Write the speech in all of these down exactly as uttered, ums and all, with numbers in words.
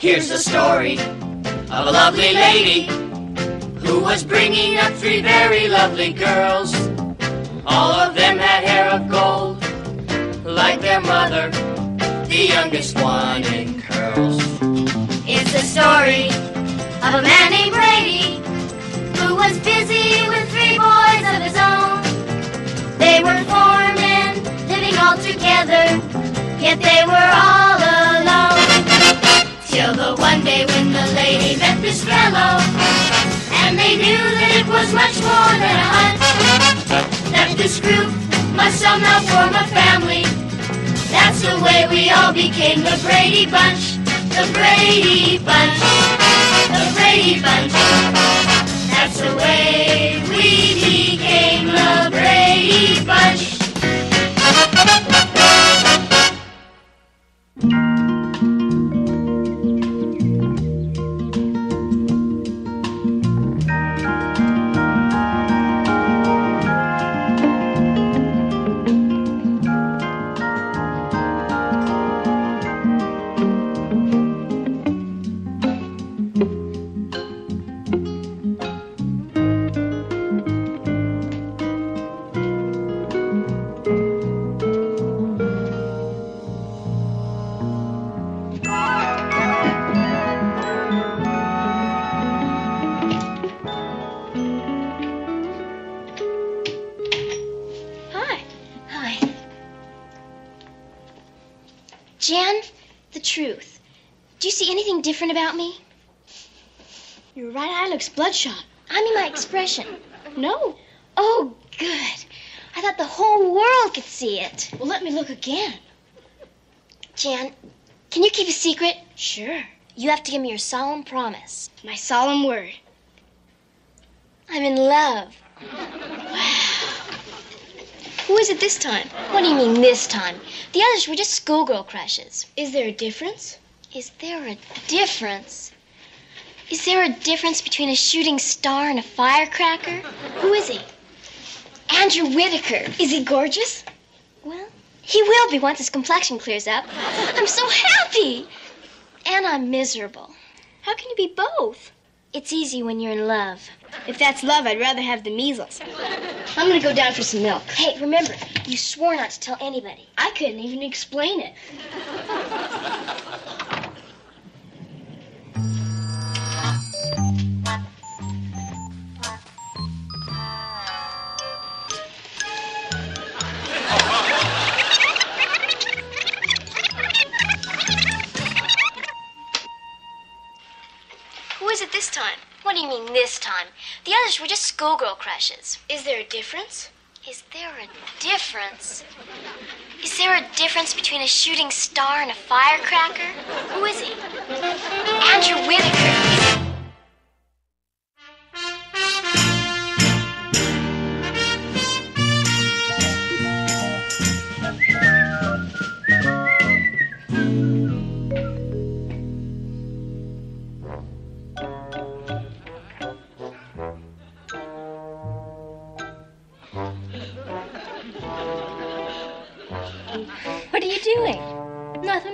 Here's the story of a lovely lady who was bringing up three very lovely girls. All of them had hair of gold, like their mother, the youngest one in curls. It's the story of a man named Brady who was busy with three boys of his own. They were four men living all together, yet they were all alone. Till the one day when the lady met this fellow, and they knew that it was much more than a hunch, that this group must somehow form a family. That's the way we all became the Brady Bunch, the Brady Bunch, the Brady Bunch. That's the way we became the Brady Bunch. Jan, the truth. Do you see anything different about me? Your right eye looks bloodshot. I mean my expression. No. Oh, good. I thought the whole world could see it. Well, let me look again. Jan, can you keep a secret? Sure. You have to give me your solemn promise. My solemn word. I'm in love. Wow. Who is it this time? What do you mean this time? The others were just schoolgirl crushes. Is there a difference? Is there a difference? Is there a difference between a shooting star and a firecracker? Who is he? Andrew Whitaker. Is he gorgeous? Well, he will be once his complexion clears up. I'm so happy. And I'm miserable. How can you be both? It's easy when you're in love. If that's love, I'd rather have the measles. I'm gonna go down for some milk. Hey, remember, you swore not to tell anybody. I couldn't even explain it. Who is it this time? What do you mean this time? The others were just schoolgirl crushes. Is there a difference? Is there a difference? Is there a difference between a shooting star and a firecracker? Who is he? Andrew Whitaker. What are you doing? Nothing.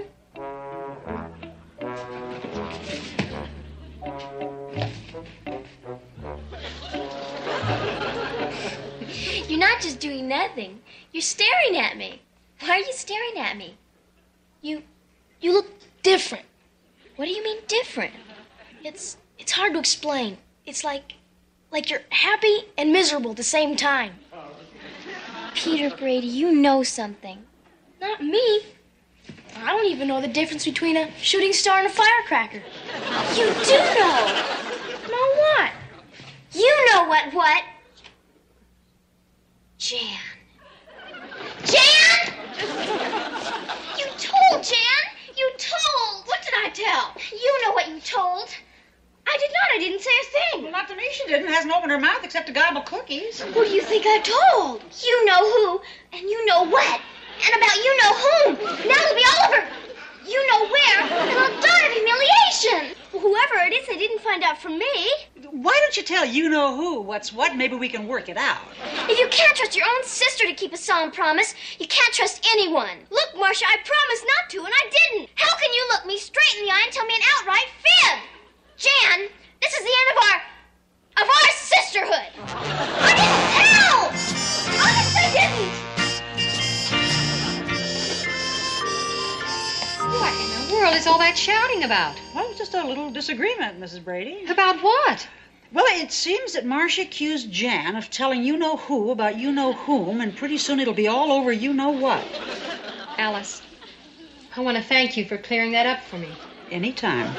You're not just doing nothing. You're staring at me. Why are you staring at me? You, you look different. What do you mean different? It's, it's hard to explain. It's like, like you're happy and miserable at the same time. Peter Brady, you know something. Not me. I don't even know the difference between a shooting star and a firecracker. You do know. Know what? You know what what? Jan. Jan! You told, Jan! You told! What did I tell? You know what you told. I did not. I didn't say a thing. Well, not to me she didn't. Hasn't opened her mouth except to gobble cookies. Who do you think I told? You know who, and you know what, and about you know whom. Now it'll be all over. You know where, and I'll die of humiliation. Well, whoever it is, they didn't find out from me. Why don't you tell you know who what's what? Maybe we can work it out. If you can't trust your own sister to keep a solemn promise, you can't trust anyone. Look, Marcia, I promised not to, and I didn't. How can you look me straight in the eye and tell me an outright world is all that shouting about? Well, it was just a little disagreement, Missus Brady. About what? Well, it seems that Marcia accused Jan of telling you-know-who about you-know-whom, and pretty soon it'll be all over you-know-what. Alice, I want to thank you for clearing that up for me. Anytime.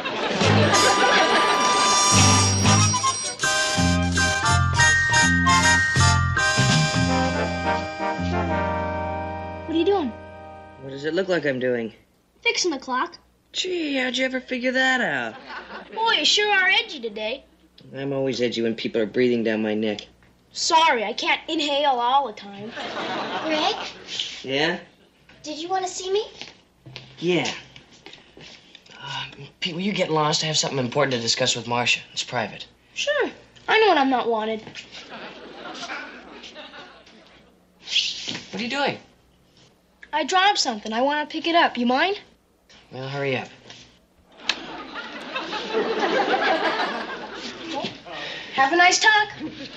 What are you doing? What does it look like I'm doing? Fixing the clock. Gee, how'd you ever figure that out? Boy, you sure are edgy today. I'm always edgy when people are breathing down my neck. Sorry, I can't inhale all the time. Greg, Yeah? did you want to see me? Yeah. Uh, Pete, will you get lost? I have something important to discuss with Marcia. It's private. Sure. I know when I'm not wanted. What are you doing? I dropped something. I want to pick it up. You mind? Well, hurry up. Have a nice talk.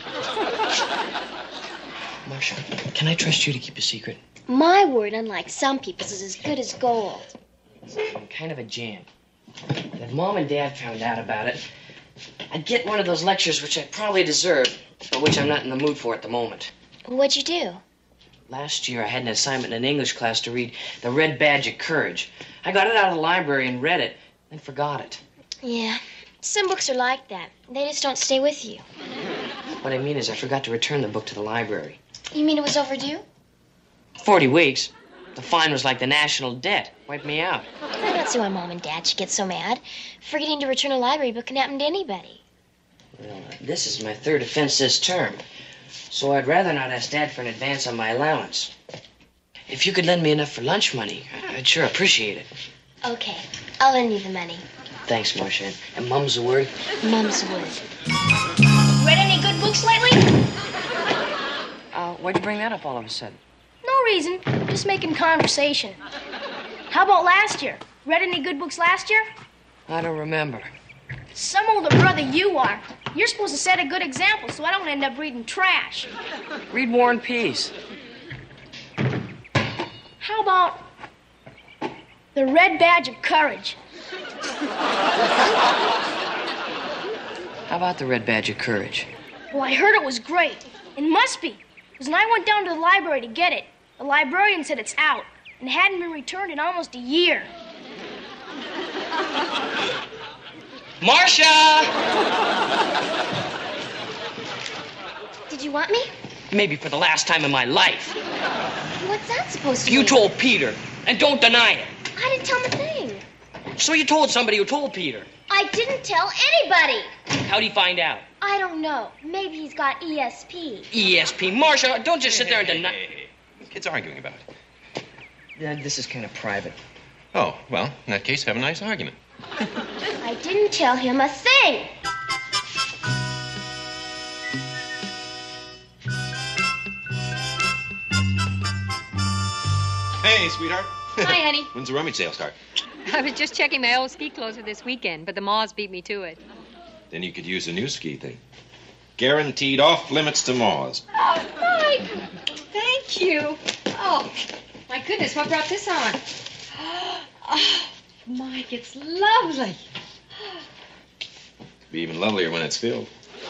Marcia, can I trust you to keep a secret? My word, unlike some people's, is as good as gold. I'm kind of a jam. And if Mom and Dad found out about it, I'd get one of those lectures which I probably deserve, but which I'm not in the mood for at the moment. What'd you do? Last year, I had an assignment in an English class to read The Red Badge of Courage. I got it out of the library and read it, then forgot it. Yeah, some books are like that. They just don't stay with you. What I mean is I forgot to return the book to the library. You mean it was overdue? Forty weeks. The fine was like the national debt. Wiped me out. I don't see why Mom and Dad should get so mad. Forgetting to return a library book can happen to anybody. Well, uh, this is my third offense this term, so I'd rather not ask Dad for an advance on my allowance. If you could lend me enough for lunch money, I'd sure appreciate it. Okay, I'll lend you the money. Thanks, Marcia. And Mum's the word? Mum's word. Read any good books lately? Uh, why'd you bring that up all of a sudden? No reason. Just making conversation. How about last year? Read any good books last year? I don't remember. Some older brother you are. You're supposed to set a good example so I don't end up reading trash. Read War and Peace. How about The Red Badge of Courage? How about The Red Badge of Courage? Well, I heard it was great. It must be. Because when I went down to the library to get it, the librarian said it's out and hadn't been returned in almost a year. Marcia! Did you want me? Maybe for the last time in my life. What's that supposed to You mean? told Peter, and don't deny it. I didn't tell him a thing. So you told somebody who told Peter. I didn't tell anybody. How'd he find out? I don't know. Maybe he's got E S P. E S P. Marcia, don't just sit there and deny. Hey, hey, hey. Kids arguing about it. Yeah, this is kind of private. Oh, well, in that case, have a nice argument. I didn't tell him a thing. Hey, sweetheart. Hi, honey. When's the rummage sale start? I was just checking my old ski clothes for this weekend, but the Maws beat me to it. Then you could use the new ski thing. Guaranteed off limits to Maws. Oh, Mike! Thank you. Oh, my goodness, what brought this on? Oh, Mike, it's lovely. Be even lovelier when it's filled.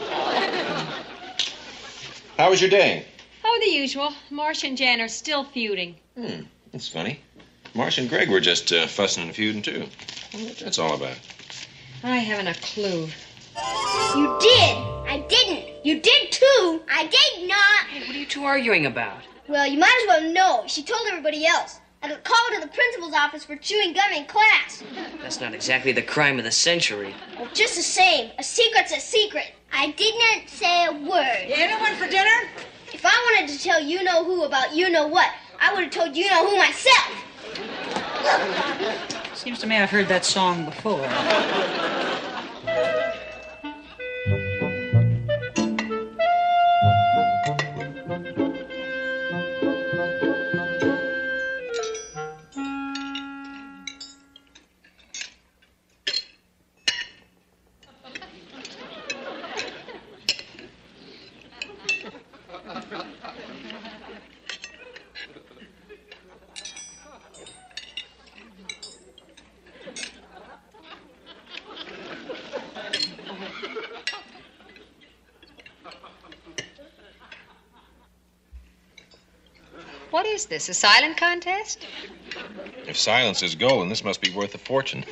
How was your day? Oh, the usual. Marcia and Jan are still feuding. Hmm, that's funny. Marcia and Greg were just uh, fussing and feuding, too. Wonder what that's all about. I haven't a clue. You did. I didn't. You did too. I did not. Hey, what are you two arguing about? Well, you might as well know. She told everybody else. And I'll call her to the principal's office for chewing gum in class. That's not exactly the crime of the century. Well, just the same, a secret's a secret. I did not say a word. You anyone for dinner? If I wanted to tell you-know-who about you-know-what, I would have told you-know-who myself. Seems to me I've heard that song before. is this, a silent contest? If silence is gold, then this must be worth a fortune.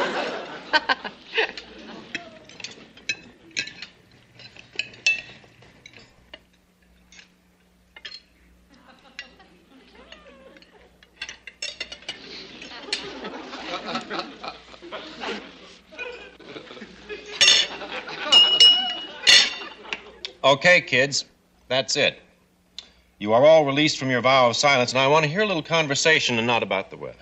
Okay, kids, that's it. You are all released from your vow of silence, and I want to hear a little conversation and not about the weather.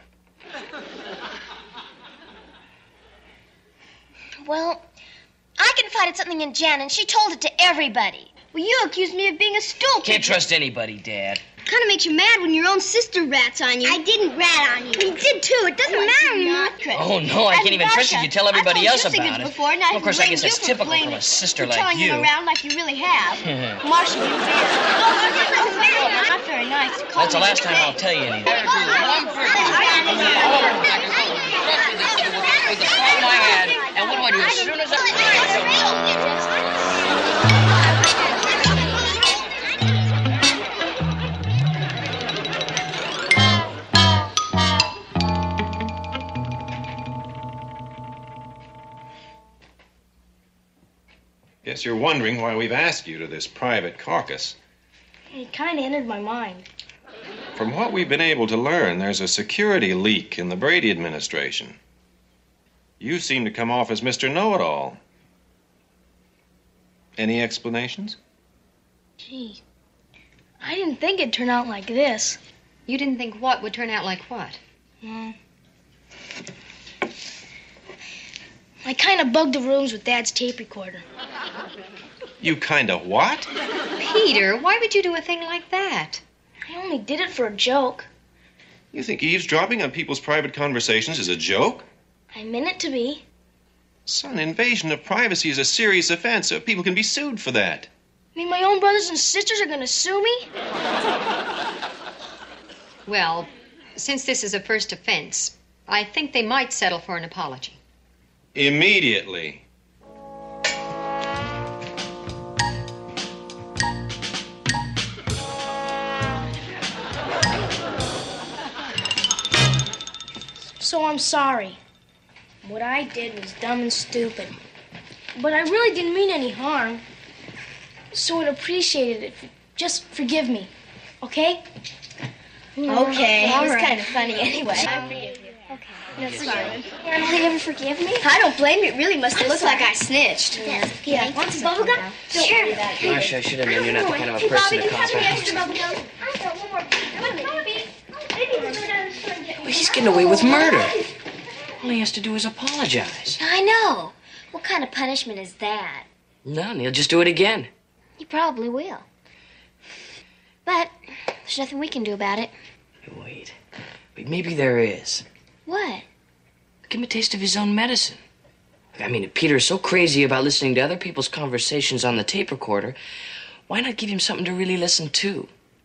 Well, I confided something in Jan, and she told it to everybody. Well, you accused me of being a stool Can't pigeon. trust anybody, Dad. Kind of makes you mad when your own sister rats on you. I didn't rat on you. You did too. It doesn't matter anymore. Oh, no, I can't even trust you. You tell everybody else about it. Before, now Well, of course, I guess that's typical from a sister like telling you. him around like you really have. Marcia, you did. Oh, not very nice. You called That's the me last time today. I'll tell you anything. Oh, Hold my hand, and what do I do as soon as Guess you're wondering why we've asked you to this private caucus. It kind of entered my mind. From what we've been able to learn, there's a security leak in the Brady administration. You seem to come off as Mister Know-It-All. Any explanations? Gee, I didn't think it'd turn out like this. You didn't think what would turn out like what? No. I kind of bugged the rooms with Dad's tape recorder. You kind of what? Peter, why would you do a thing like that? I only did it for a joke. You think eavesdropping on people's private conversations is a joke? I meant it to be. Son, invasion of privacy is a serious offense, so people can be sued for that. I mean, my own brothers and sisters are going to sue me? Well, since this is a first offense, I think they might settle for an apology. Immediately. So I'm sorry. What I did was dumb and stupid. But I really didn't mean any harm. So I'd appreciate it if you just forgive me. Okay? Okay. All It was right. kind of funny anyway. I forgive you. Okay. That's fine. Will you ever forgive me? I don't blame you. It really must have looked like I snitched. Yes. Yeah. Want some bubble gum? Sure. Marcia, I should have known you're not the kind of a Hey, person Bobby, to can you pass me cop extra out. bubble gum? I got one more. One minute. Maybe we'll go down to the store and get Well, he's getting away with murder. All he has to do is apologize. I know. What kind of punishment is that? None. He'll just do it again. He probably will. But there's nothing we can do about it. Wait. Wait, maybe there is. What? Give him a taste of his own medicine. I mean, if Peter's so crazy about listening to other people's conversations on the tape recorder, why not give him something to really listen to?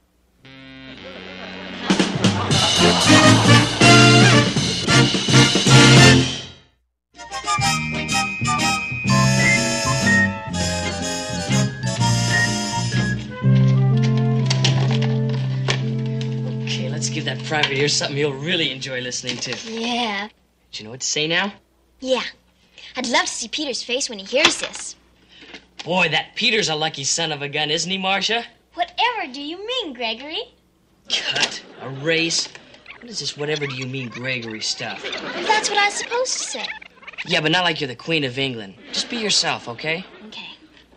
Okay, let's give that private ear something he'll really enjoy listening to. Yeah. Do you know what to say now? Yeah. I'd love to see Peter's face when he hears this. Boy, that Peter's a lucky son of a gun, isn't he, Marcia? Whatever do you mean, Gregory? Cut. A race. What is this whatever do you mean Gregory stuff? That's what I was supposed to say. Yeah, but not like you're the Queen of England. Just be yourself, okay? Okay.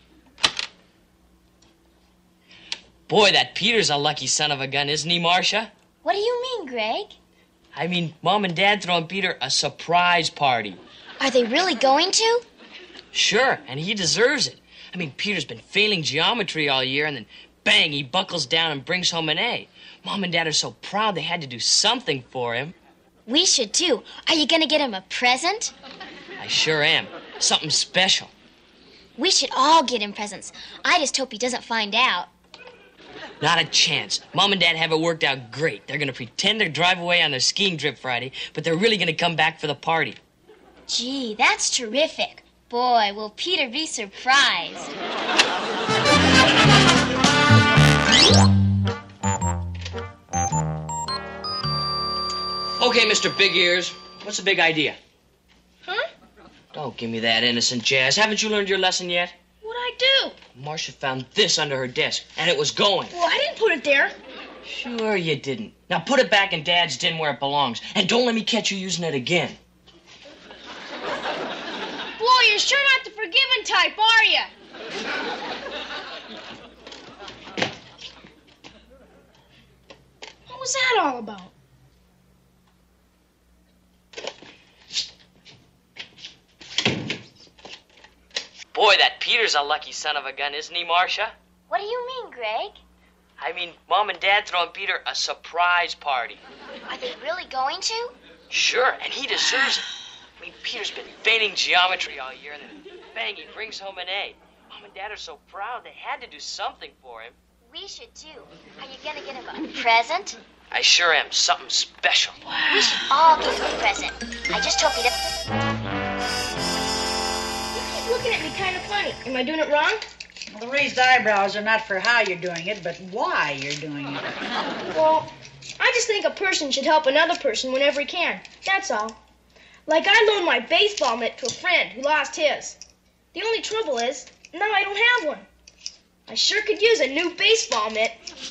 Boy, that Peter's a lucky son of a gun, isn't he, Marcia? What do you mean, Greg? I mean, Mom and Dad throwing Peter a surprise party. Are they really going to? Sure, and he deserves it. I mean, Peter's been failing geometry all year, and then bang, he buckles down and brings home an A. Mom and Dad are so proud they had to do something for him. We should too. Are you going to get him a present? I sure am. Something special. We should all get him presents. I just hope he doesn't find out. Not a chance. Mom and Dad have it worked out great. They're going to pretend to drive away on their skiing trip Friday, but they're really going to come back for the party. Gee, that's terrific. Boy, will Peter be surprised. Thank you. Okay, Mister Big Ears, what's the big idea? Huh? Don't give me that innocent jazz. Haven't you learned your lesson yet? What'd I do? Marcia found this under her desk, and it was going. Well, I didn't put it there. Sure you didn't. Now put it back in Dad's tin where it belongs, and don't let me catch you using it again. Boy, you're sure not the forgiving type, are you? What was that all about? Boy, that Peter's a lucky son of a gun, isn't he, Marcia? What do you mean, Greg? I mean, Mom and Dad throwing Peter a surprise party. Are they really going to? Sure, and he deserves it. I mean, Peter's been feigning geometry all year, and then bang, he brings home an A. Mom and Dad are so proud they had to do something for him. We should too. Are you gonna get him a present? I sure am. Something special. We should all give him a present. I just told Peter. You keep looking at me kind of funny. Am I doing it wrong? Well, the raised eyebrows are not for how you're doing it, but why you're doing it. Well, I just think a person should help another person whenever he can. That's all. Like I loaned my baseball mitt to a friend who lost his. The only trouble is, now I don't have one. I sure could use a new baseball mitt.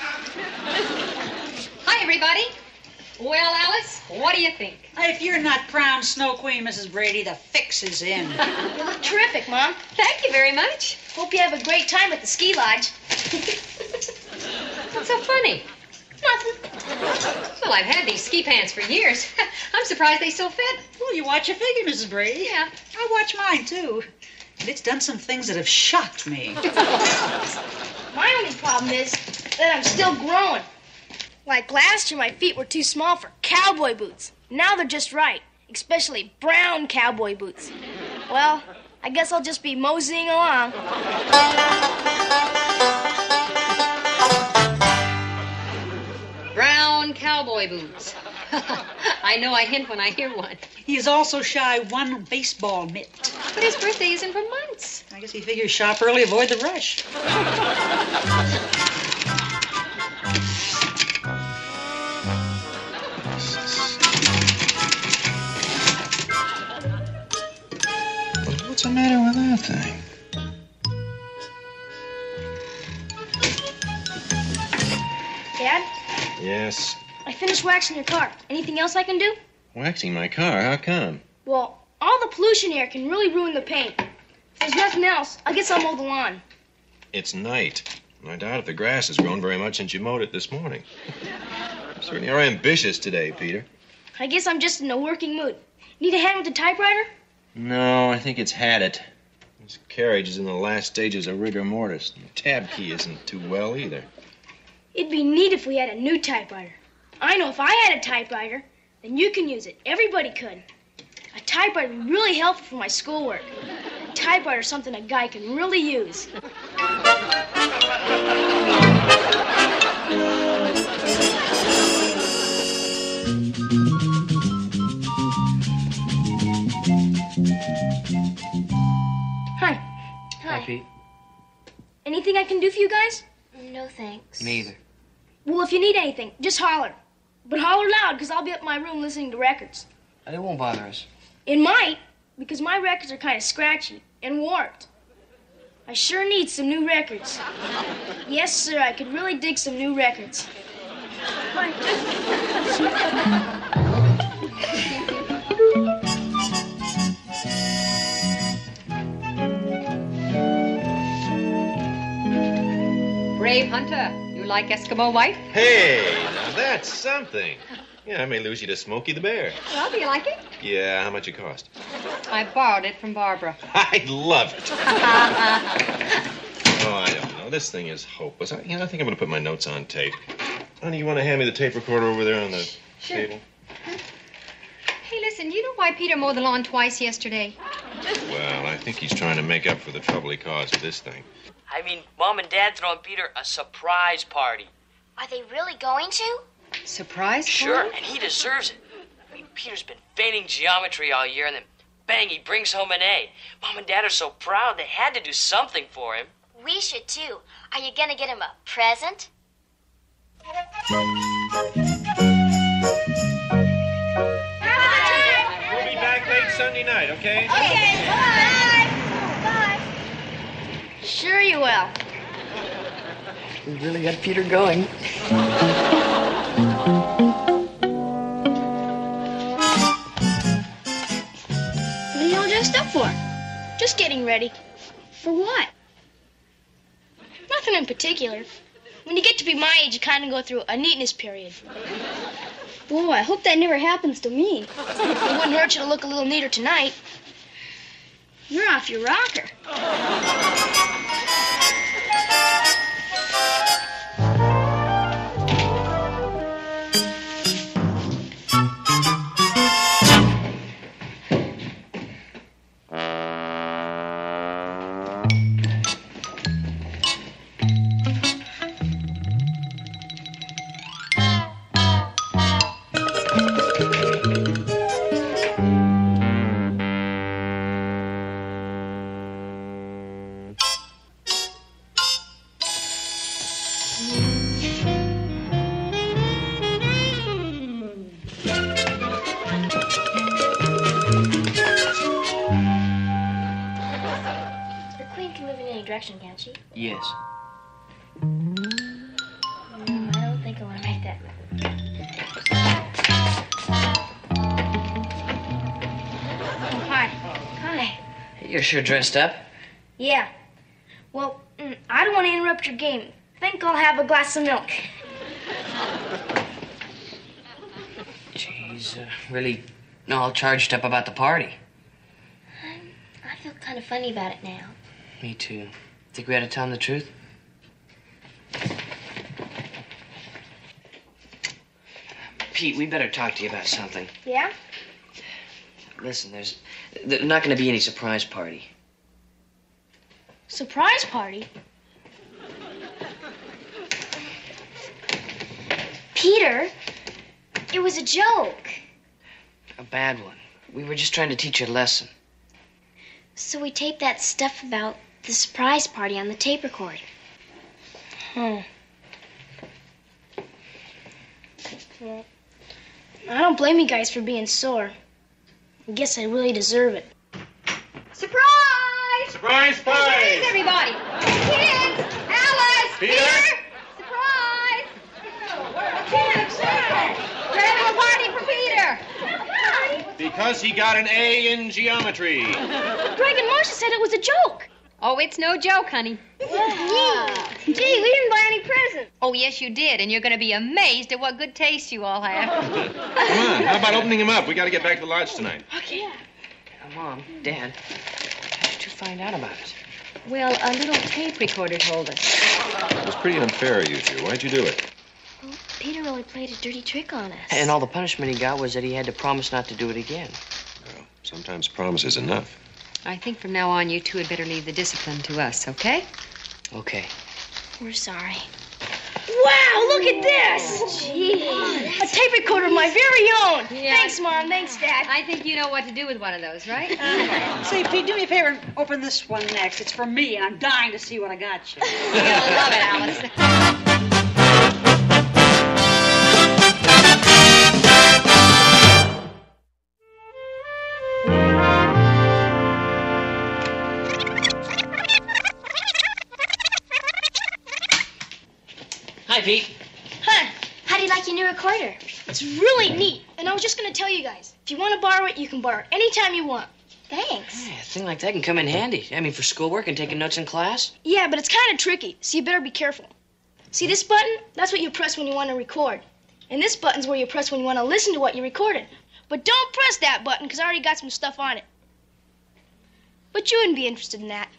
Hi, everybody. Well, Alice, what do you think? If you're not crowned Snow Queen, Missus Brady, the fix is in. You look terrific, Mom. Thank you very much. Hope you have a great time at the ski lodge. What's so funny? Nothing. Well, I've had these ski pants for years. I'm surprised they still fit. Well, you watch your figure, Missus Brady. Yeah. I watch mine, too. And it's done some things that have shocked me. My only problem is that I'm still growing. Like last year, my feet were too small for cowboy boots. Now they're just right, especially brown cowboy boots. Well, I guess I'll just be moseying along. Brown cowboy boots. I know I hint when I hear one. He is also shy one baseball mitt. But his birthday isn't for months. I guess he figures shop early, avoid the rush. What's the matter with that thing? Dad, Yes. I finished waxing your car. Anything else I can do? Waxing my car? How come? Well, all the pollution here can really ruin the paint. If there's nothing else, I guess I'll mow the lawn. It's night. I doubt if the grass has grown very much since you mowed it this morning. You certainly are ambitious today, Peter. I guess I'm just in a working mood. Need a hand with the typewriter? No, I think it's had it. This carriage is in the last stages of rigor mortis. The tab key isn't too well either. It'd be neat if we had a new typewriter. I know if I had a typewriter, then you can use it. Everybody could. A typewriter would be really helpful for my schoolwork. A typewriter is something a guy can really use. Hi. Hi, Pete. Anything I can do for you guys? No thanks. Me either. Well, if you need anything, just holler. But holler loud, because I'll be up in my room listening to records. It won't bother us. It might, because my records are kind of scratchy and warped. I sure need some new records. Yes, sir, I could really dig some new records. Brave Hunter, you like Eskimo White? Hey, now that's something. Yeah, I may lose you to Smokey the Bear. Well, do you like it? Yeah, how much it cost? I borrowed it from Barbara. I love it. Oh, I don't know. This thing is hopeless. I, you know, I think I'm going to put my notes on tape. Honey, you want to hand me the tape recorder over there on the Sure. table? Hey, listen, you know why Peter mowed the lawn twice yesterday? Well, I think he's trying to make up for the trouble he caused with this thing. I mean, Mom and Dad throwing Peter a surprise party. Are they really going to? Surprise Sure, party? and he deserves it. I mean, Peter's been feigning geometry all year, and then bang, he brings home an A. Mom and Dad are so proud they had to do something for him. We should too. Are you gonna get him a present? Sunday night, okay? Okay, bye. Bye. Sure you will. We really got Peter going. What are you all dressed up for? Just getting ready. For what? Nothing in particular. When you get to be my age, you kind of go through a neatness period. Whoa, I hope that never happens to me. It wouldn't hurt you to look a little neater tonight. You're off your rocker. Direction, can't she? Yes. No, I don't think I want to make that. Oh, hi. Hi. You're sure dressed up. Yeah. Well, mm, I don't want to interrupt your game. Think I'll have a glass of milk. Jeez, uh, really all charged up about the party. I feel kind of funny about it now. Me too. Think we ought to tell him the truth? Pete, we better talk to you about something. Yeah? Listen, there's, there's not going to be any surprise party. Surprise party? Peter, it was a joke. A bad one. We were just trying to teach you a lesson. So we taped that stuff about the surprise party on the tape recorder. Hmm. Well, I don't blame you guys for being sore. I guess I really deserve it. Surprise! Surprise Hey, party! everybody! Kids! Alice! Peter! Surprise! Kids! We're having a party for Peter! Because he got an A in geometry. Greg and Marcia said it was a joke. Oh, it's no joke, honey. Gee, we didn't buy any presents. Oh, yes, you did, and you're going to be amazed at what good taste you all have. Come on, how about opening him up? We got to get back to the lodge tonight. Okay. Uh, Mom, Dad, how did you find out about it? Well, a little tape recorder told us. It was pretty unfair of you two. Why'd you do it? Well, Peter really played a dirty trick on us. And all the punishment he got was that he had to promise not to do it again. Well, sometimes promise is enough. I think from now on, you two had better leave the discipline to us, okay? Okay. We're sorry. Wow, look at this! Jeez. A tape recorder of my very own. Yeah. Thanks, Mom. Thanks, Dad. I think you know what to do with one of those, right? Say, Pete, do me a favor and open this one next. It's for me, and I'm dying to see what I got you. You're gonna love it, Alice. Hi, Pete. Huh. How do you like your new recorder? It's really neat. And I was just going to tell you guys, if you want to borrow it, you can borrow it anytime you want. Thanks. Hey, a thing like that can come in handy. I mean, for schoolwork and taking notes in class. Yeah, but it's kind of tricky, so you better be careful. See this button? That's what you press when you want to record. And this button's where you press when you want to listen to what you recorded. But don't press that button, because I already got some stuff on it. But you wouldn't be interested in that.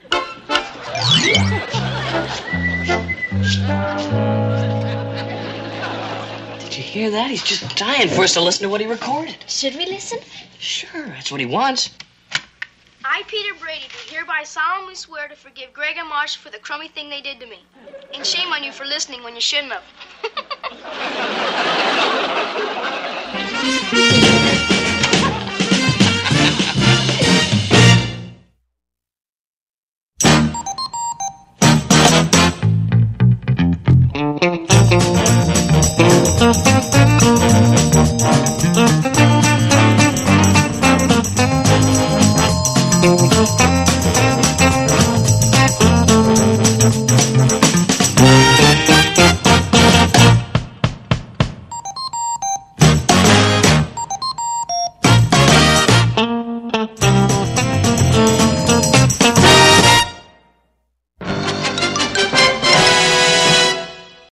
Did you hear that? He's just dying for us to listen to what he recorded. Should we listen? Sure, that's what he wants. I, Peter Brady, do hereby solemnly swear to forgive Greg and Marcia for the crummy thing they did to me. And shame on you for listening when you shouldn't have.